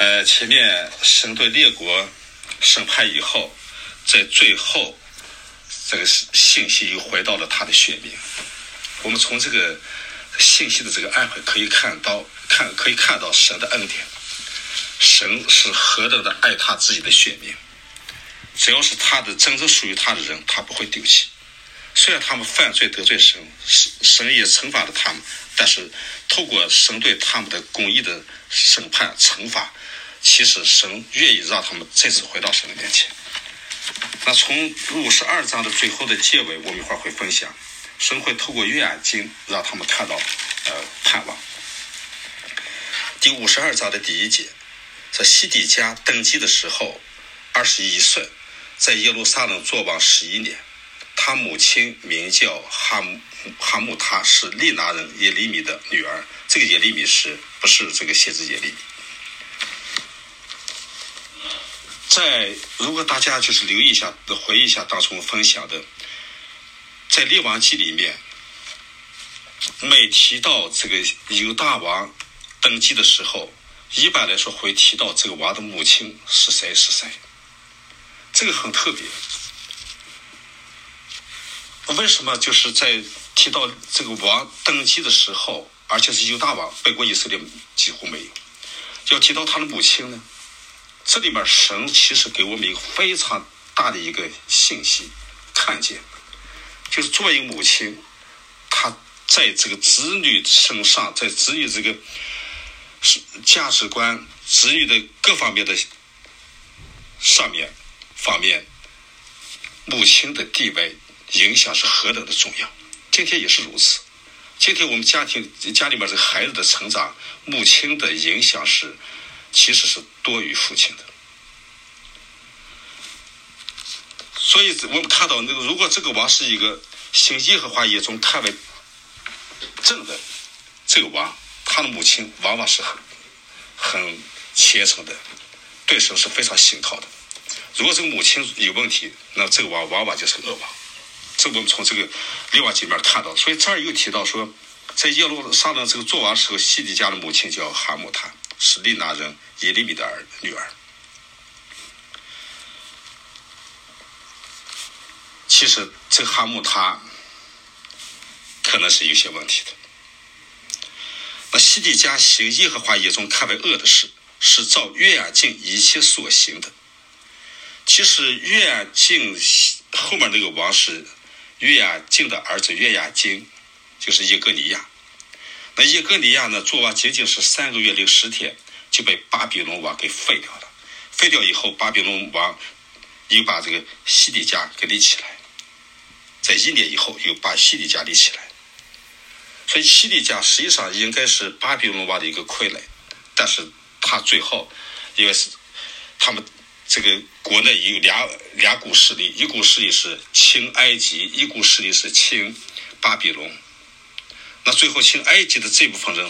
前面神对列国审判以后，在最后这个信息又回到了他的选民。我们从这个信息的这个安排可以看到神的恩典，神是何等的爱他自己的选民，只要是他的真正属于他的人，他不会丢弃。虽然他们犯罪得罪神，神也惩罚了他们，但是透过神对他们的公义的审判惩罚，其实神愿意让他们再次回到神的面前。那从52章的最后的结尾，我们一会儿会分享，神会透过约翰经让他们看到盼望。第52章的第1节，在西底家登基的时候21岁，在耶路撒冷作王11年。他母亲名叫哈木他，是利拿人耶利米的女儿。这个耶利米不是这个先知耶利米？如果大家就是留意一下，回忆一下当初分享的，在列王记里面，每提到这个犹大王登基的时候，一般来说会提到这个王的母亲是谁，这个很特别。为什么就是在提到这个王登基的时候，而且是犹大王，北国以色列几乎没有，要提到他的母亲呢？这里面神其实给我们一个非常大的一个信息，看见就是作为一个母亲，她在这个子女身上，在子女这个价值观、子女的各方面的方面，母亲的地位影响是何等的重要。今天也是如此。今天我们家里面这个孩子的成长，母亲的影响其实是多于父亲的。所以我们看到如果这个王是一个行耶和华眼中看为正的这个王，他的母亲往往是很虔诚的，对神是非常信靠的。如果这个母亲有问题，那这个王往往就是恶王。这我们从这个列王记里面看到。所以这儿又提到说，在耶路撒冷这个作王时候，西底家的母亲叫哈木他，是利拿人耶利米的女儿。其实这个哈木他可能是有些问题的。那西底家行耶和华眼中看为恶的事，是照约雅敬一切所行的。其实约雅敬后面那个王是约雅敬的儿子约雅斤，就是耶哥尼亚。那耶哥尼亚呢，作王仅仅是3个月零10天，就被巴比伦王给废掉了。废掉以后，巴比伦王又把这个西底家给立起来，在1年以后又把西底家立起来。所以西底家实际上应该是巴比伦王的一个傀儡，但是他最后因为是他们这个国内有俩股势力，一股势力是亲埃及，一股势力是亲巴比伦。那最后亲埃及的这部分人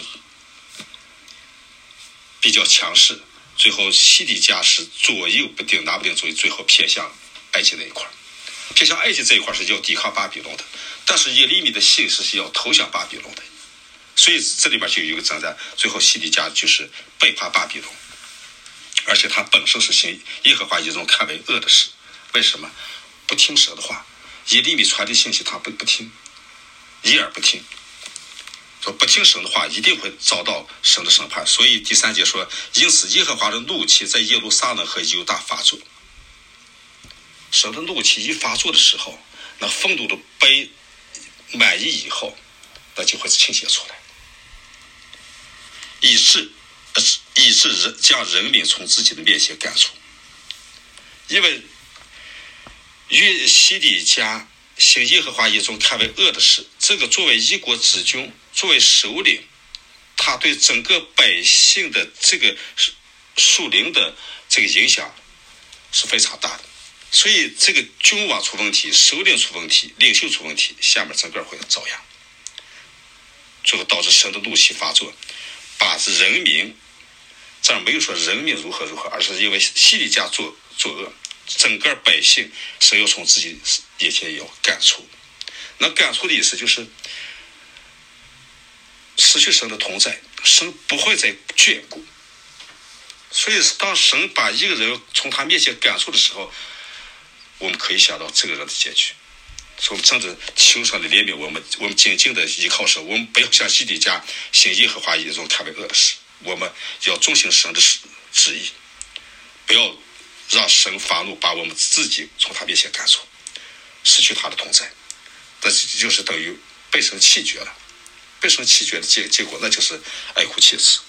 比较强势，最后西底家是左右不定，拿不定主意，最后偏向埃及那一块。偏向埃及这一块是要抵抗巴比伦的，但是耶利米的信是要投降巴比伦的，所以这里边就有一个征战，最后西底家就是背叛巴比伦，而且他本身是行耶和华眼中看为恶的事。为什么？不听神的话，耶利米传递信息他不听，一耳不听，说不听神的话一定会遭到神的审判。所以第3节说，因此耶和华的怒气在耶路撒冷和犹大发作。神的怒气一发作的时候，那愤怒的杯满溢以后，那就会倾泻出来，以致将人民从自己的面前赶出。因为西底家行耶和华眼中看为恶的事，这个作为一国之君，作为首领，他对整个百姓的这个属灵的这个影响是非常大的。所以这个君王出问题，首领出问题，领袖出问题，下面整个会遭殃，最后导致神的怒气发作，把人民，这儿没有说人民如何，而是因为西底家作恶，整个百姓神要从自己眼前要赶出。那赶出的意思就是失去神的同在，神不会再眷顾， 所以当神把一个人从他面前赶出的时候，我们可以想到这个人的结局。所以我们真的求神的怜悯我们紧紧的依靠神，我们不要像西底家行耶和华一种特别恶的事，我们要遵行神的旨意，不要让神发怒把我们自己从他面前赶出，失去他的同在，那就是等于被神弃绝了。被神弃绝的结果，那就是爱哭切齿。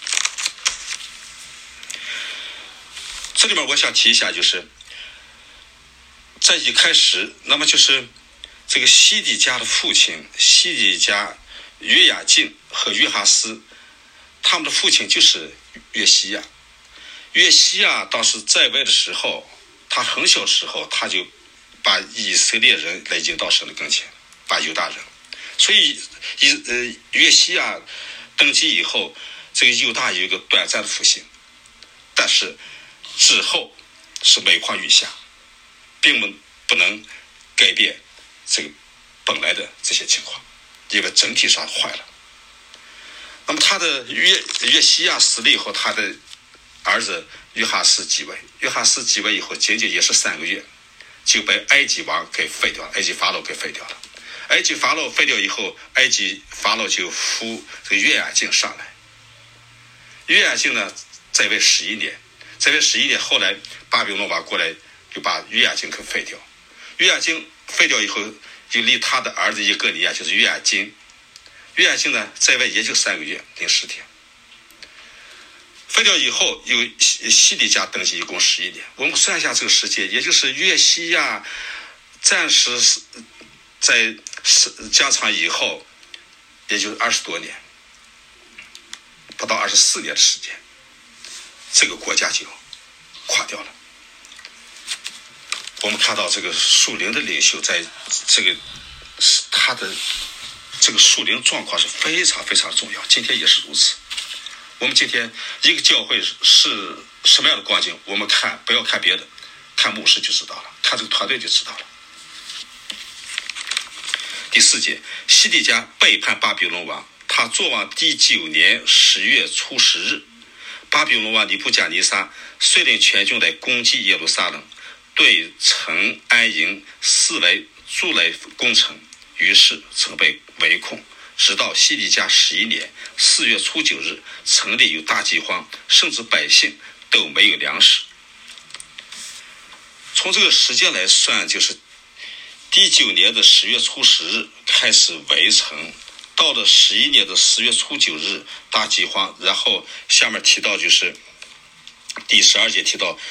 这里面我想提一下，就是在一开始，那么就是这个西底家的父亲西底家约雅敬和约哈斯，他们的父亲就是约西亚。约西亚当时在位的时候，他很小时候他就把以色列人来引到神的跟前，把犹大人。所以约西亚登基以后，这个犹大有一个短暂的复兴，但是之后是每况愈下，并不能改变这个本来的这些情况，因为整体上坏了。那么他的约西亚死了以后，他的儿子约哈斯继位。约哈斯继位以后，仅仅也是3个月，就被埃及王给废掉了，埃及法老给废掉了。埃及法老废掉以后，埃及法老就扶这个约雅敬上来。约雅敬呢，在位11年，在位11年，后来巴比伦王过来就把约雅敬给废掉。约雅敬废掉以后，就立他的儿子耶哥尼亚，就是约雅金。约雅敬呢，在位也就3个月零10天。废掉以后，有西底家登基，一共11年。我们算一下这个时间，也就是约西亚暂时在疆场以后，也就是20多年，不到24年的时间，这个国家就垮掉了。我们看到这个属灵的领袖在这个他的这个属灵状况是非常非常重要，今天也是如此。我们今天一个教会是什么样的光景，我们看不要看别的，看牧师就知道了，看这个团队就知道了。第4节，西底家背叛巴比伦王，他作王第9年10月初10日，巴比伦王尼布甲尼撒率领全军来攻击耶路撒冷，对城安营，四围筑垒攻城，于是城被围困，直到西底家11年4月初9日，城里有大饥荒，甚至百姓都没有粮食。从这个时间来算，就是第9年的10月初10日开始围城，到了11年的4月初9日大饥荒，然后下面提到就是第12节提到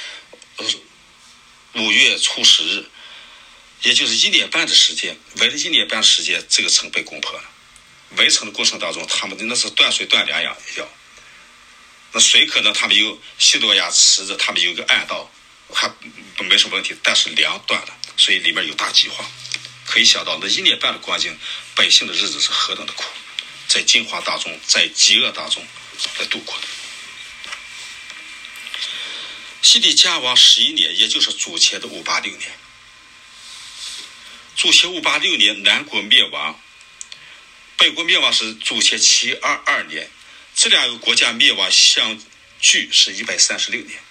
5月初10日，也就是1年半的时间，围了1年半的时间，这个城被攻破了。围城的过程当中，他们那是断水断粮呀，那水可能他们有西多亚池子，他们有一个暗道，还没什么问题，但是粮断了，所以里面有大饥荒。可以想到那1年半的光景，百姓的日子是何等的苦，在惊慌当中，在饥饿当中来度过的。西底家王11年，也就是主前的586年。主前586年，南国灭亡，北国灭亡是主前722年，这2个国家灭亡相距是136年。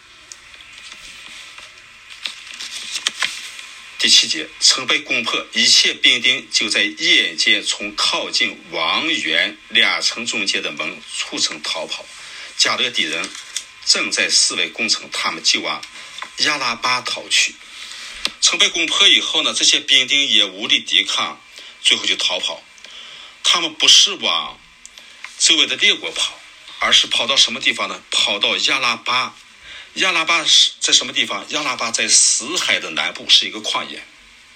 第7节，城被攻破，一切兵丁就在夜间从靠近王园2城中间的门出城逃跑。迦勒底人正在四围攻城，他们就往亚拉巴逃去。城被攻破以后呢，这些兵丁也无力抵抗，最后就逃跑。他们不是往周围的列国跑，而是跑到什么地方呢？跑到亚拉巴。亚拉巴在什么地方？亚拉巴在死海的南部，是一个旷野。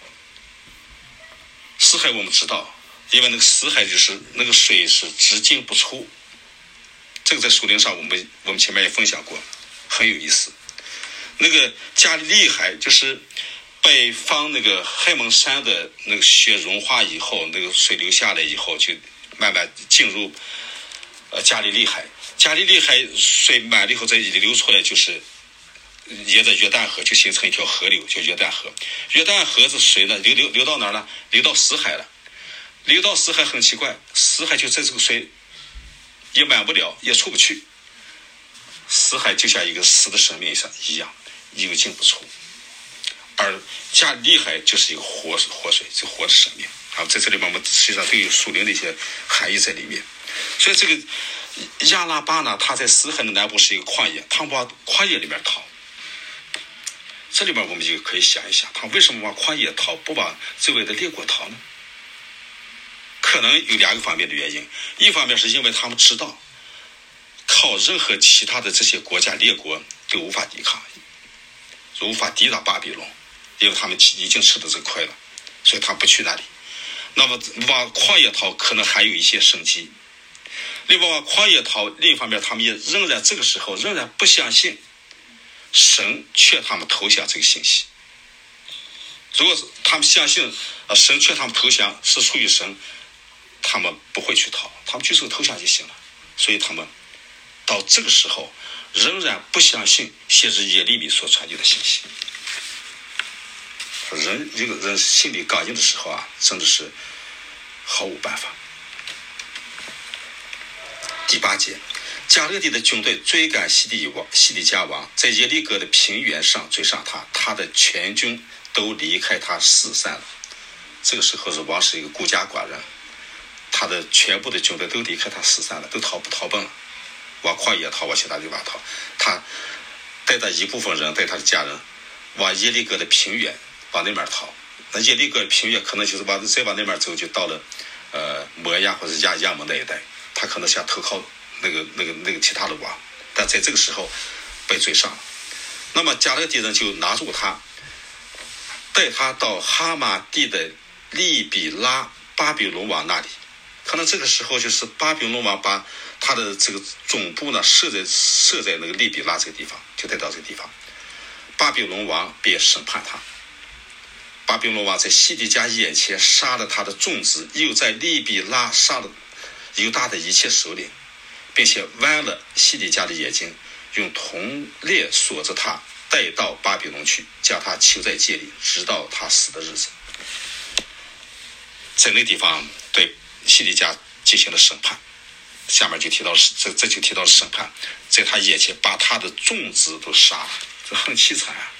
死海我们知道，因为那个死海就是那个水是只进不出，这个在属灵上我们前面也分享过，很有意思。那个加利利海就是北方那个海蒙山的那个雪融化以后，那个水流下来以后，就慢慢进入加利利海。加利利海水满了以后再流出来，就是沿着约旦河就形成一条河流，叫约旦河。约旦河的水呢流到哪儿了？流到死海了。流到死海很奇怪，死海就在这个水也满不了，也出不去。 死海就像一个死的生命一样有进不出，而加利海就是一个活水，就活的生命啊。在这里面我们实际上都有属灵的一些含义在里面。所以这个亚拉巴呢，他在死海的南部是一个旷野，他往旷野里面逃。这里面我们就可以想一想，他为什么往旷野逃，不往周围的列国逃呢？可能有2个方面的原因。一方面是因为他们知道靠任何其他的这些国家列国都无法抵抗，无法抵挡巴比伦，因为他们已经吃得这亏了，所以他们不去那里。那么往旷野逃可能还有一些生机。另外往旷野逃，另一方面他们也仍然这个时候仍然不相信神劝他们投降这个信息。如果他们相信神劝他们投降是出于神，他们不会去逃，他们举手投降就行了。所以他们到这个时候仍然不相信先知耶利米所传递的信息。一个人心里刚硬的时候啊，真的是毫无办法。第8节，加勒底的军队追赶西底家王，在耶利哥的平原上追上他，他的全军都离开他四散了。这个时候是王是一个孤家寡人，他的全部的军队都离开他四散了，都逃奔了，往旷野逃，往其他地方逃。他带着一部分人，带他的家人往耶利哥的平原往那边逃。那耶利哥平原可能就是再往那边走，就到了摩押或者亚门那一带。他可能想投靠那个其他的王，但在这个时候被追上了。那么加勒底人就拿住他，带他到哈马地的利比拉巴比伦王那里。可能这个时候就是巴比伦王把他的这个总部呢设在那个利比拉这个地方，就带到这个地方。巴比伦王便审判他。巴比伦王在西底家眼前杀了他的众子，又在利比拉杀了犹大的一切首领，并且剜了西底家的眼睛，用铜链锁着他，带到巴比伦去，将他囚在监里，直到他死的日子。在那地方对西底家进行了审判，下面就提到这就提到了审判，在他眼前把他的众子都杀了，这很凄惨啊！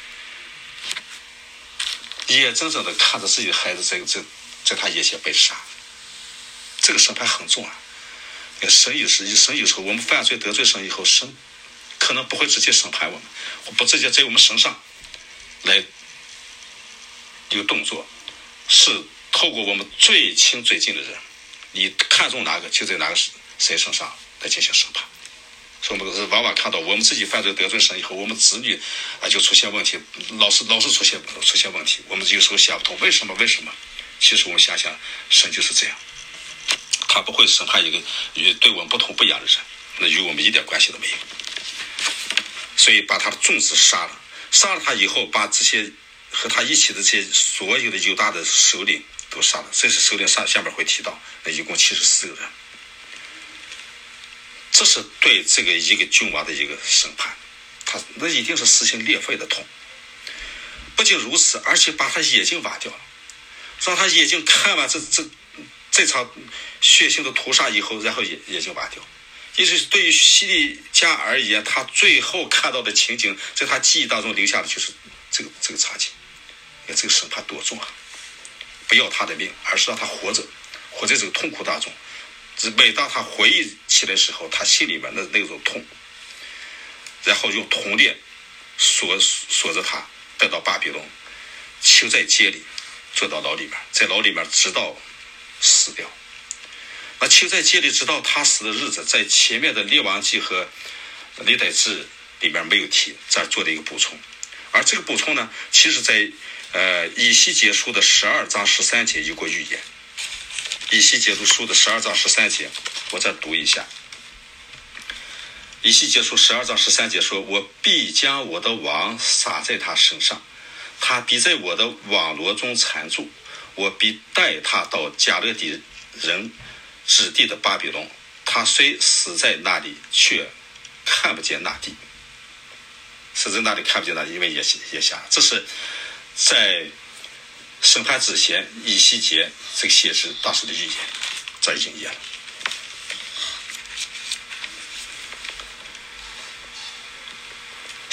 眼睁睁的看着自己的孩子在他眼前被杀。这个审判很重啊！神有时候我们犯罪得罪神以后，神可能不会直接审判我们，不直接在我们身上来有动作，是透过我们最亲最近的人，你看中哪个就在哪个谁身上来进行审判。所以我们往往看到我们自己犯罪得罪神以后，我们子女就出现问题，老是出现问题，我们有时候想不通为什么。其实我们想想，神就是这样。他不会审判一个对我们不一样的人，那与我们一点关系都没有。所以把他的众子杀了他以后，把这些和他一起的这些所有的犹大的首领都杀了。这些首领下面会提到，那一共74个人。这是对这个一个君王的一个审判，那一定是撕心裂肺的痛。不仅如此，而且把他眼睛挖掉了，让他眼睛看完这场血腥的屠杀以后，然后眼睛挖掉。也就是对于西底家而言，他最后看到的情景，在他记忆当中留下的就是这个场景。你看这个审判多重啊！不要他的命，而是让他活在这个痛苦当中。每当他回忆起来的时候，他心里面的那种痛，然后用铜链锁着他，带到巴比伦，囚在监里，坐到牢里面，在牢里面直到死掉。那囚在监里直到他死的日子，在前面的列王记和历代志里面没有提，这儿做了一个补充。而这个补充呢，其实在以西结书的12章13节有过预言。以西结书的12章13节，我再读一下。以西结书12章13节说：“我必将我的王撒在他身上，他必在我的网罗中缠住，我必带他到加勒底人指地的巴比伦，他虽死在那里，却看不见那地。”死在那里看不见那地，因为也瞎。这是在审判之前，以西结这个先知当时的预言，这已经应验了。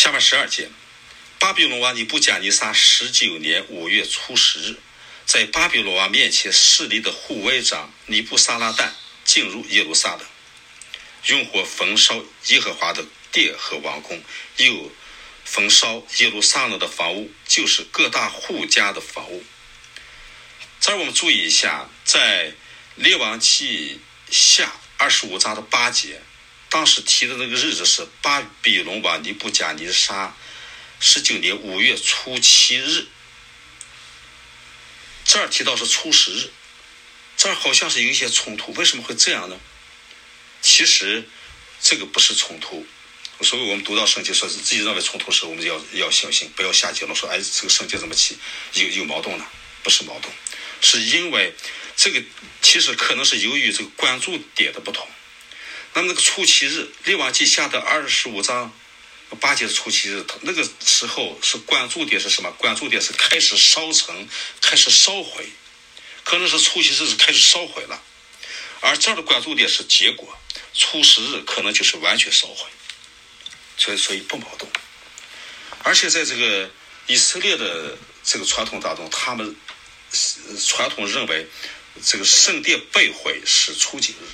下面12节，巴比伦王尼布甲尼撒19年5月初10日，在巴比伦王面前势力的护卫长尼布撒拉旦进入耶路撒冷，用火焚烧耶和华的殿和王宫，又焚烧耶路撒冷的房屋，就是各大户家的房屋。这儿我们注意一下，在列王记下25章的8节，当时提的那个日子是巴比伦王尼布甲尼撒19年5月初7日，这儿提到是初10日，这儿好像是有一些冲突，为什么会这样呢？其实这个不是冲突，所以我们读到圣经说自己认为冲突时，我们要小心，不要下结论说这个圣经怎么起有矛盾呢？不是矛盾，是因为这个其实可能是由于这个关注点的不同。那么那个初7日，列王记下的25章8节的初7日，那个时候是关注点是什么？关注点是开始烧成，开始烧毁，可能是初7日是开始烧毁了，而这儿的关注点是结果，初10日可能就是完全烧毁，所以不矛盾。而且在这个以色列的这个传统当中，他们传统认为这个圣殿被毁是初9日。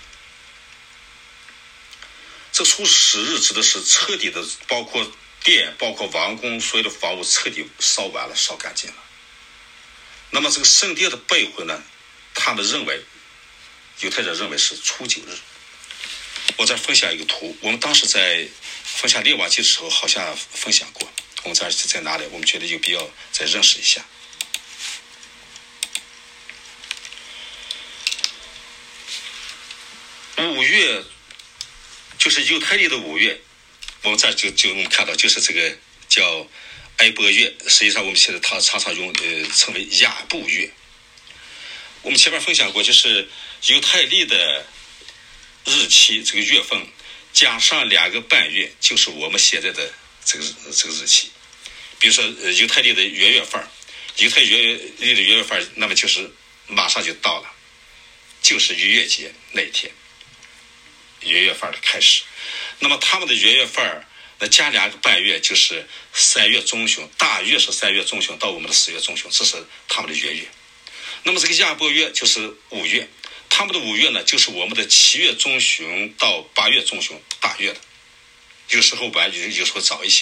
这初10日指的是彻底的，包括殿、包括王宫，所有的房屋彻底烧完了，烧干净了。那么这个圣殿的被毁呢，他们认为，犹太人认为是初9日。我再分享一个图，我们当时在分享列王记的时候好像分享过，我们在哪里？我们觉得有必要再认识一下。5月就是犹太历的5月，我们这就我们看到就是这个叫埃波月，实际上我们现在它常常称为亚布月。我们前面分享过，就是犹太历的日期这个月份加上2个半月，就是我们现在的这个日期。比如说犹太历的元月份，犹太历的元月份，那么就是马上就到了，就是逾越节那一天，元月份的开始。那么他们的元月份那加2个半月，就是3月中旬，大约是3月中旬到我们的4月中旬，这是他们的元月。那么这个亚伯月就是5月，他们的5月呢，就是我们的7月中旬到8月中旬，大月的，有时候晚，有时候早一些，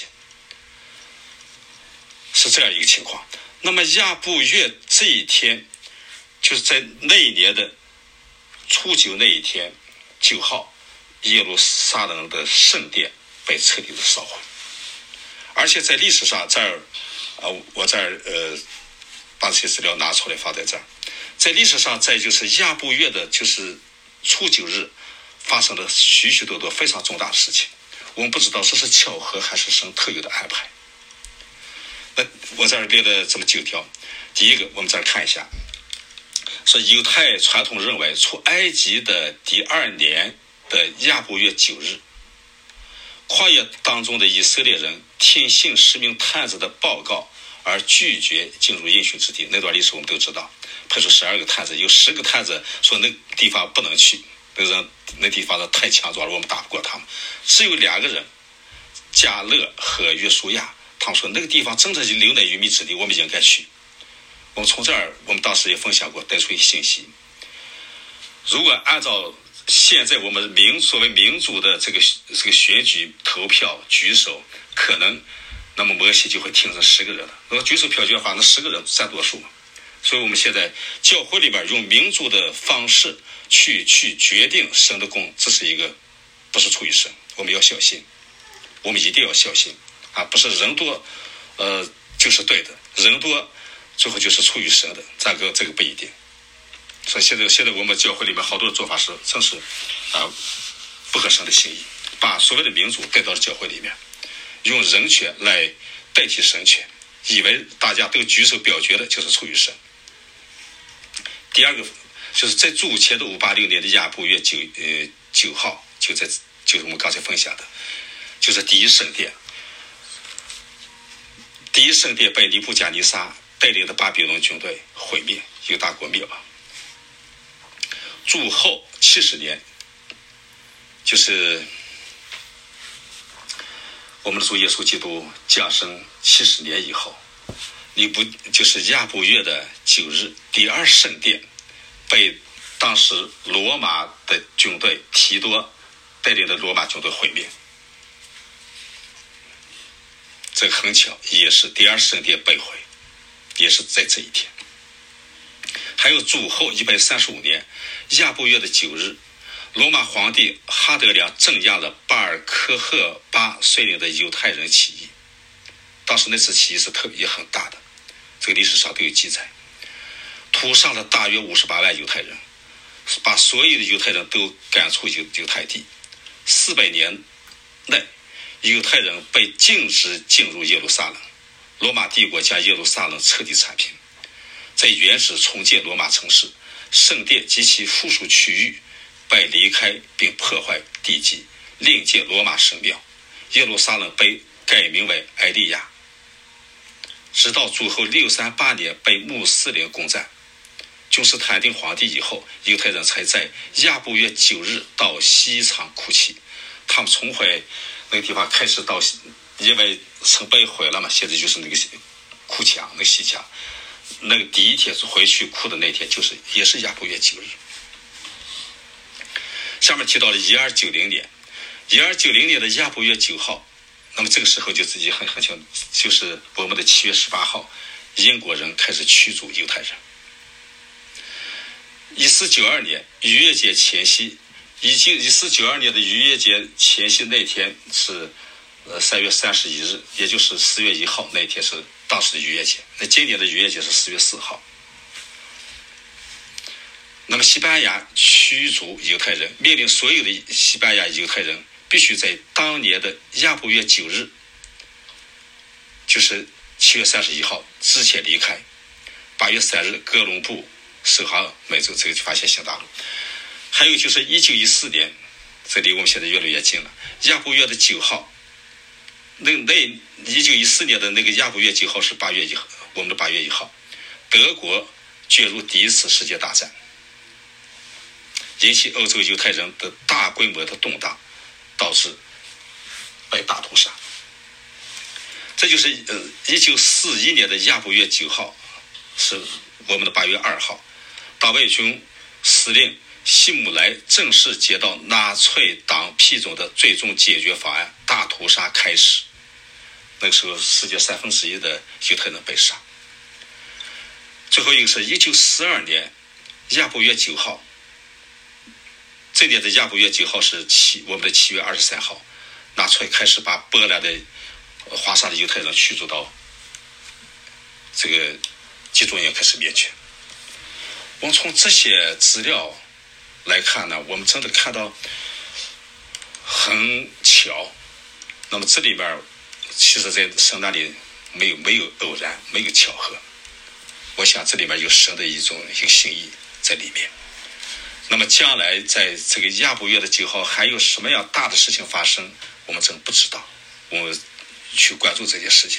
是这样一个情况。那么亚布月这一天，就是在那一年的初9那一天9号，耶路撒冷的圣殿被彻底的烧毁。而且在历史上，这儿我这儿把这些资料拿出来放在这儿。在历史上，在就是亚布月的就是初9日发生了许许多多非常重大的事情，我们不知道这是巧合还是神特有的安排。那我这儿列了这么9条。第一个，我们再看一下，说犹太传统认为出埃及的第2年的亚布月9日，旷野当中的以色列人听信10名探子的报告而拒绝进入应许之地。那段历史我们都知道，派出12个探子，有10个探子说那地方不能去，那地方太强壮了，我们打不过他们。只有2个人，加勒和约书亚，他们说那个地方真的是流奶与蜜之地，我们应该去。我们从这儿，我们当时也分享过，带出一个信息。如果按照现在我们作为民主的这个选举投票举手，可能那么摩西就会听成10个人了。如果举手票决的话，那10个人占多数嘛。所以我们现在教会里边用民主的方式去决定神的功，这是一个不是出于神，我们要小心，我们一定要小心啊！不是人多就是对的，人多最后就是出于神的，这个不一定。所以现在我们教会里面好多的做法是真是不合神的心意，把所谓的民主带到了教会里面，用人权来代替神权，以为大家都举手表决的就是出于神。第二个就是在主前的586年的亚布月9号，就是我们刚才分享的，就是第一圣殿被尼布甲尼撒带领的巴比伦军队毁灭，犹大国灭亡。主后70年，就是我们的主耶稣基督降生70年以后，就是亚布月的9日，第二圣殿被当时罗马的军队提多带领的罗马军队毁灭。这个很巧，也是第二圣殿被毁，也是在这一天。还有主后135年亚布月的9日，罗马皇帝哈德良镇压了巴尔科赫巴率领的犹太人起义。当时那次起义是也很大的，这个历史上都有记载，屠杀了大约58万犹太人，把所有的犹太人都赶出犹太地。400年内，犹太人被禁止进入耶路撒冷，罗马帝国将耶路撒冷彻底铲平，在原址重建罗马城市，圣殿及其附属区域被离开并破坏地基，另建罗马神庙。耶路撒冷被改名为埃利亚，直到主后638年被穆斯林攻占，君士坦丁皇帝以后，犹太人才在亚布月9日到西场哭泣。他们重回那个地方开始到，因为城被毁了嘛，现在就是那个哭墙，那个西墙，那个第一天回去哭的那天也是亚布月9日。下面提到了1290年，1290年的亚布月9号，那么这个时候就自己很清楚，就是我们的7月18号，英国人开始驱逐犹太人。1492年逾越节前夕，1492年的逾越节前夕那天是3月31日，也就是4月1号那天是当时的逾越节。那今年的逾越节是4月4号。那么西班牙驱逐犹太人，命令所有的西班牙犹太人必须在当年的亚布月9日，就是7月31号之前离开。8月3日，哥伦布首航美洲，这个发现新大陆。还有就是1914年，这离我们现在越来越近了。亚布月的9号，那1914年的那个亚布月9号是我们的8月1号，德国卷入第一次世界大战，引起欧洲犹太人的大规模的动荡，导致被大屠杀。这就是1941年的亚布月9号，是我们的8月2号，党卫军司令希姆莱正式接到纳粹党批准的最终解决方案，大屠杀开始。那个时候世界1/3的犹太人被杀。最后一个是1942年亚布月9号，这年的亚布月9号是我们的7月23号，纳粹开始把波兰的华沙的犹太人驱逐到这个集中营开始灭绝。我们从这些资料来看呢，我们真的看到很巧。那么这里面其实在神那里没有偶然，没有巧合。我想这里面有神的一个心意在里面。那么将来在这个亚布月的9号还有什么样大的事情发生，我们真不知道。我们去关注这件事情。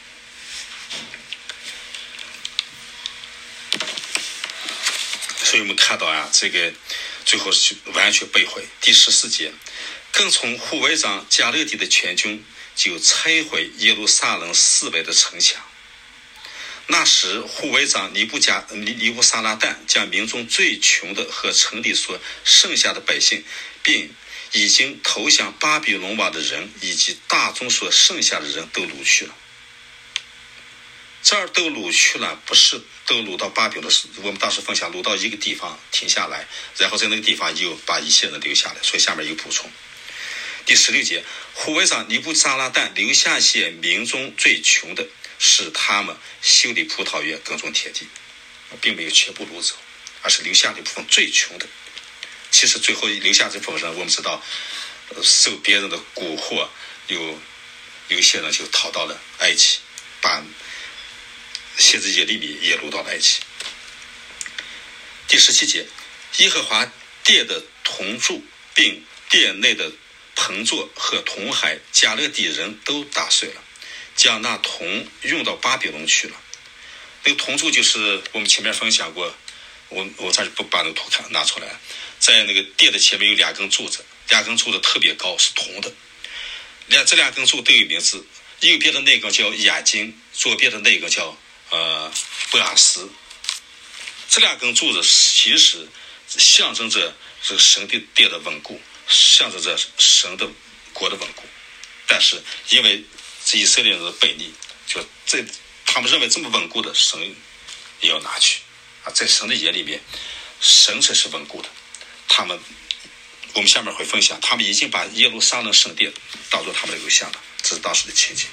所以我们看到啊，这个最后是完全被毁。第14节，更从护卫长加勒底的全军就拆毁耶路撒冷4围的城墙。那时护卫长尼布撒拉旦将民中最穷的和城里所剩下的百姓，并已经投降巴比伦王的人以及大众所剩下的人都掳去了。这儿都掳去了，不是都掳到巴比伦，我们当时分享掳到一个地方停下来，然后在那个地方又把一些人留下来，所以下面有补充。第16节，护卫长尼布撒拉旦留下些民中最穷的，使他们修理葡萄园，耕种田地，并没有全部掳走，而是留下了一部分最穷的。其实最后留下这部分人，我们知道受别人的蛊惑，有一些人就逃到了埃及，把先知耶利米也掳到了埃及。第17节，耶和华殿的铜柱并殿内的盆座和铜海加勒底人都打碎了，将那铜用到巴比伦去了。那个铜柱就是我们前面分享过，我这里不把那个图拿出来，在那个殿的前面有2根柱子，2根柱子特别高，是铜的。 这两根柱都有名字，右边的那个叫亚金，左边的那个叫波阿斯。这两根柱子其实象征着这个神的殿的稳固，象征着神的国的稳固。但是因为这以色列人的悖逆，就他们认为这么稳固的神也要拿去啊，在神的眼里面，神才是稳固的。我们下面会分享，他们已经把耶路撒冷圣殿当作他们的偶像了，这是当时的情景。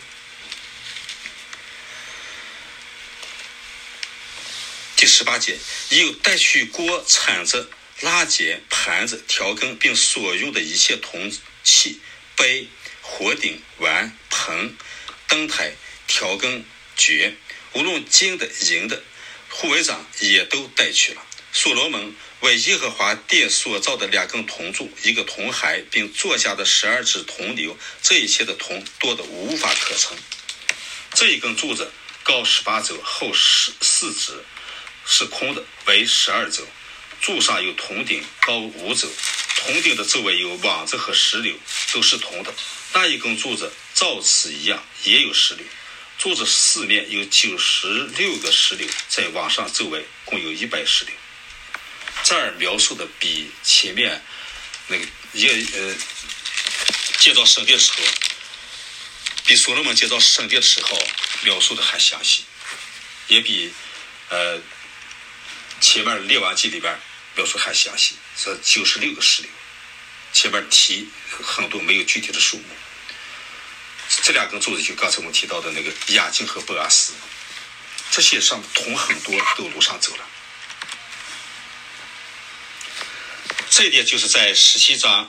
第18节，又带去锅、铲子、拉剪、盘子、调羹，并所用的一切铜器、杯、火鼎、碗、盆、灯台、调羹、爵，无论金的、银的，护卫长也都带去了。所罗门为耶和华殿所造的2根铜柱，1个铜骸，并坐下的12只铜牛，这一切的铜多得无法可称。这一根柱子高18肘，厚4指，是空的，为12肘。柱上有铜顶，高5肘，铜顶的周围有网子和石榴，都是铜的。那一根柱子照此一样，也有石榴。柱子四面有96个石榴，在网上周围共有100石榴。这儿描述的比前面那个建造圣殿的时候，比所罗门建造圣殿的时候描述的还详细，也比前面列王记里边描述还详细，是96个石榴。前面提很多没有具体的数目。这2根柱子就刚才我们提到的那个亚金和波阿斯，这些上铜很多都路上走了。这一点就是在17章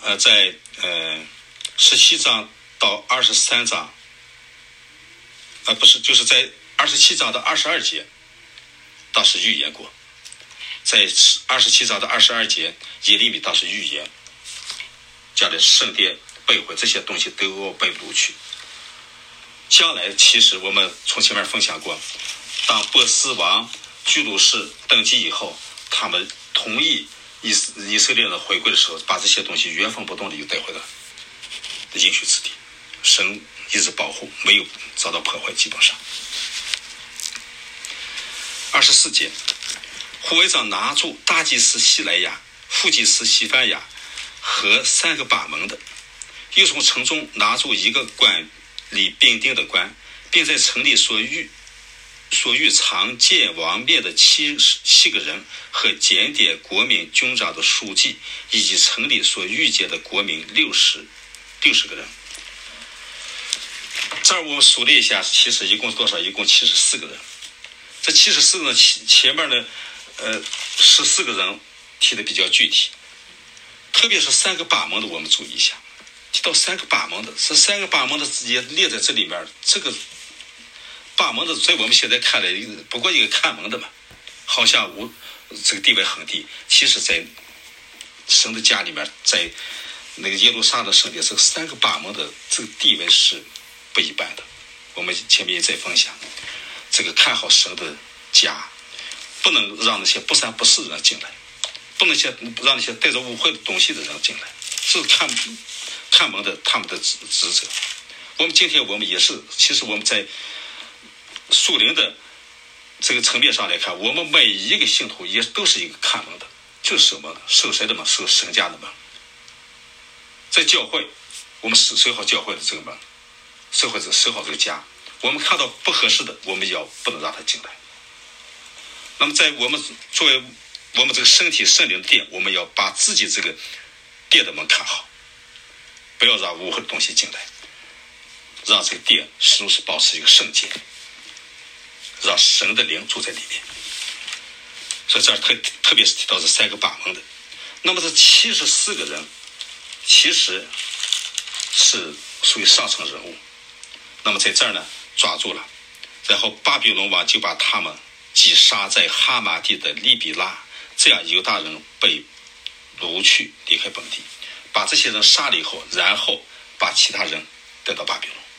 17章到23章，不是，就是在27章到22节，当时预言过。在27章到22节，耶利米当时预言，将来圣殿被毁，这些东西都要被掳去。将来其实我们从前面分享过，当波斯王居鲁士登基以后，他们同意以色列人回归的时候，把这些东西原封不动的又带回了应许之地，神一直保护，没有遭到破坏。基本上24节，护卫长拿住大祭司西莱亚、副祭司西番雅和3个把门的，又从城中拿住1个管理兵丁的官，并在城里所遇常见王面的7个人和检点国民军长的书记，以及城里所遇见的国民60个人。这儿我们数了一下，其实一共多少？一共74个人。这74个人前面呢，14个人提的比较具体，特别是3个把门的，我们注意一下。提到3个把门的，这3个把门的也列在这里面。这个把门的在我们现在看来不过一个看门的嘛，好像这个地位很低。其实在神的家里面，在那个耶路撒冷圣殿，这个3个把门的这个地位是不一般的。我们前面也在分享，这个看好神的家，不能让那些不三不四的人进来，不能让那些带着污秽的东西的人进来，是看门的他们的职责。我们今天我们也是，其实我们在属灵的这个层面上来看，我们每一个信徒也都是一个看门的，就是什么呢？守谁的门？守神家的门。在教会，我们守好教会的这个门，守好这个家。我们看到不合适的，我们不能让他进来。那么在我们作为我们这个身体圣灵的殿，我们要把自己这个殿的门看好，不要让污秽的东西进来，让这个殿始终是保持一个圣洁，让神的灵住在里面。所以这儿特别是提到这3个把门的。那么这74个人其实是属于上层人物。那么在这儿呢抓住了，然后巴比伦王就把他们击杀在哈马地的利比拉，这样犹大人被掳去离开本地，把这些人杀了以后，然后把其他人带到巴比伦。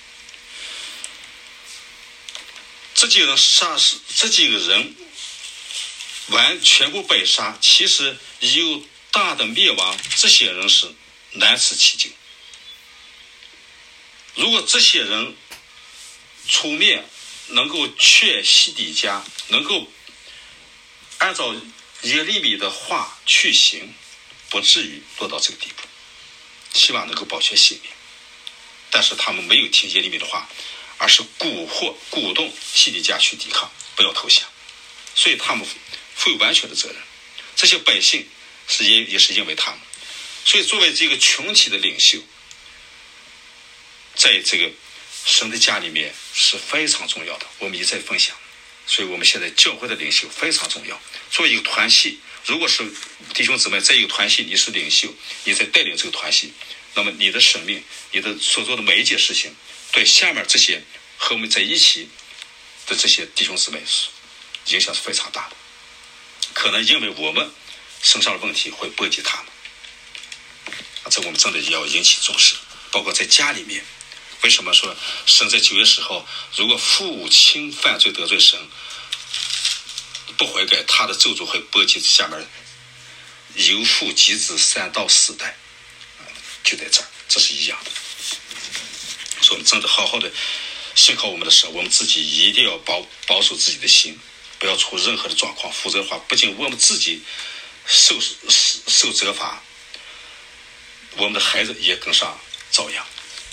这几个人全部被杀，其实犹大的灭亡，这些人是难辞其咎。 如果这些人出面能够劝西底家，能够按照耶利米的话去行，不至于落到这个地步，希望能够保全性命。但是他们没有听耶利米的话，而是鼓动西底家去抵抗，不要投降，所以他们负有完全的责任。这些百姓也是因为他们，所以作为这个群体的领袖，在这个神的家里面是非常重要的。我们一再分享，所以我们现在教会的领袖非常重要。作为一个团系，如果是弟兄姊妹在一个团系，你是领袖，你在带领这个团系，那么你的生命，你的所做的每一件事情，对下面这些和我们在一起的这些弟兄姊妹影响是非常大的。可能因为我们身上的问题会波及他们，这我们真的要引起重视。包括在家里面，为什么说神在9月10号，如果父亲犯罪得罪神不悔改，他的咒诅会波及下面由父及子3到4代，就在这儿，这是一样的。所以我们真的好好的信靠我们的神，我们自己一定要保守自己的心，不要出任何的状况，否则的话，不仅我们自己受责罚，我们的孩子也跟上遭殃。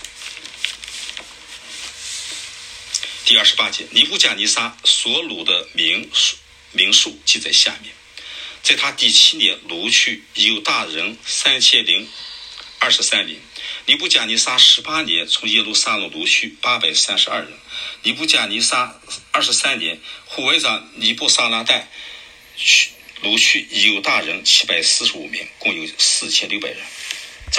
第28节，尼布甲尼撒所掳的民数记在下面。在他第7年掳去犹大人3023名。尼布甲尼撒18年从耶路撒冷掳去832人。尼布甲尼撒23年，护卫长尼布撒拉代掳去犹大人745名，共有4600人。